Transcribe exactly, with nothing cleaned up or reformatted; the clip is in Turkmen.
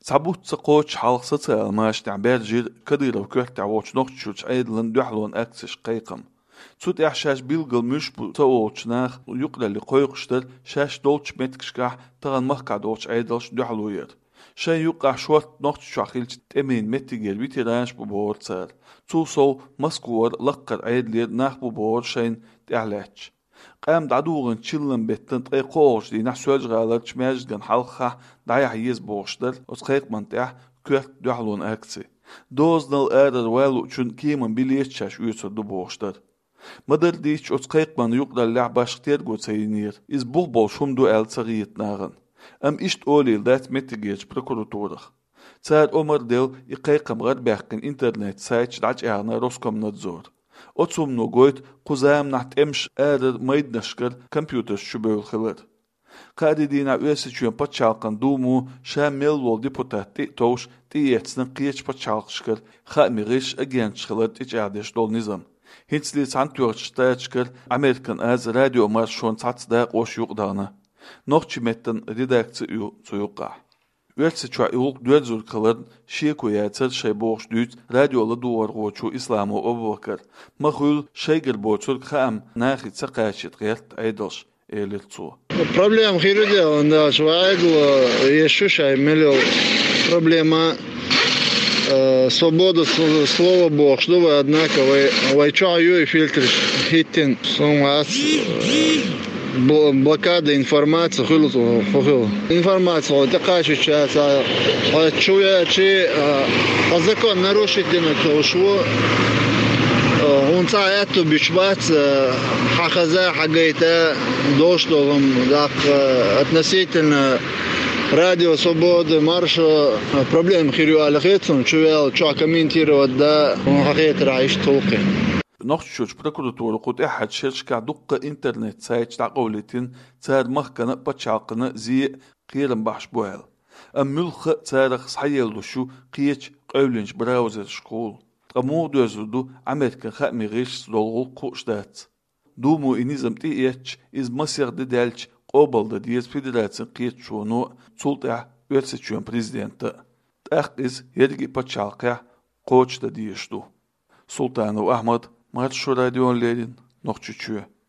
Sabutsa qoç halqsa çalmaş ta'berjir kadiro köhtä voçnoqçuç aydlan duhlon aksiş qayqam. Tut yaxşaş bilgilmüş bu taoçnaq yuqlali qoyqışdır şaş dolç metkişkah tağan mahkad oç aydalş duhluyur. Şay yuqah şort noqç şahilç temin mettigel bitiranş bu bortsar. Tu so Moskvar laqqar aydlir nah bu bor şayn ta'laç. قام دعدوغن تشيلن بيتن تقي قوش دي نح سوالج غالر تشماجدن حلقة دايح يز بوشتر وتقيق منتح كوهت دوحلون اكسي دوزنال ادر والو چون كيمن بليتشاش ويسر دو بوشتر مدر ديش وتقيق من يقدر لعباش اختير قو تسينير إز بوغ بول شوم دو آل صغيت ناغن أم إشت أولي لدات متجيج بروكوراتورخ تسار عمر ديل يقيقم غير بيحقن انترنت سايتش دعج اعنا روسكم نتزور Otsum no goit quzam naht emş äder maydnaşkar kompüter şuböl xılar. Qadidina üyesi çüyen paçalqan dumu şamel wol deputati toş tiyetsnin qiyeç paçalqışkar xamiriş agen xılar ticadeş dol nizam. Hitzli santyorçtaçkar Amerikan az radio marşon satsda qoş yuqdana. Noqçimettin redaksiya soyuqa. Üyesi çua ilk düedzur kılır, şiye koyatır şey boğuş düz, radyola duvar qoçu İslamı Abubakar. Mahul şeygir boğuçur kham, nahitsa qaşit gert aydalş elir cu. Проблем хирудел, да, швайгу, ещушай, мелил, проблема свобода слова Бог, что вы, однако, вы, вы чё, аю и фильтр, хиттин, сумас, блокада информации, хулу, хулу. Информация, вот такая сейчас, чуя, чи, а закон нарушительно, то ушло, он ца эту бишбац, хахаза, хагайта, дошловым, так, относительно радио свободы, марша, проблем хирю алахетсун, чуял, чуа комментировать, да, он хахет раиш толки. نقشوش بروكوراتور قد أحد شركة دقة إنترنت سايت تعقولتين تار مخكنا بتشعقنا زي قيرن بحش بوهل أم ملخ تارخ صحيل دوشو قيتش قولنش براوزر شكول تقمو دوزردو أمريكا خامي غيش دولغو قوش دات دومو إنيزم تيئتش إز مصير ديدالش قوبل دا ديز فيدراتسن قيتش شونو تسلطع ويرسيتشون بريزيدنت تأخ إز يرقي بتشعقيا قوش دا ديشتو سلطانو أحمد Marşo radyoların nokçuçuyor.